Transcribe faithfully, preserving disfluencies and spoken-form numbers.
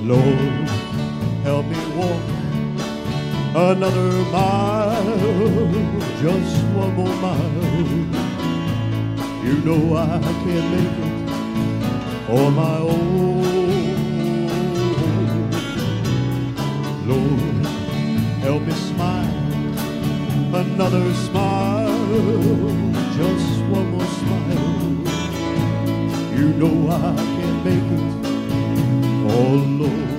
Lord, help me walk another mile, just one more mile. You know I can't make it on my own. Lord, help me smile, another smile, just one more smile. You know I can't make it, oh Lord.